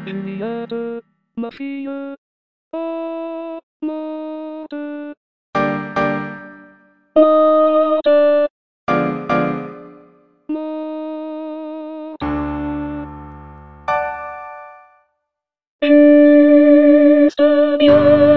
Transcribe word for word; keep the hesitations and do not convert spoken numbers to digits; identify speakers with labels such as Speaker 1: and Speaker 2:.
Speaker 1: Juliette, ma fille, oh, morte, morte, morte. Juste bien.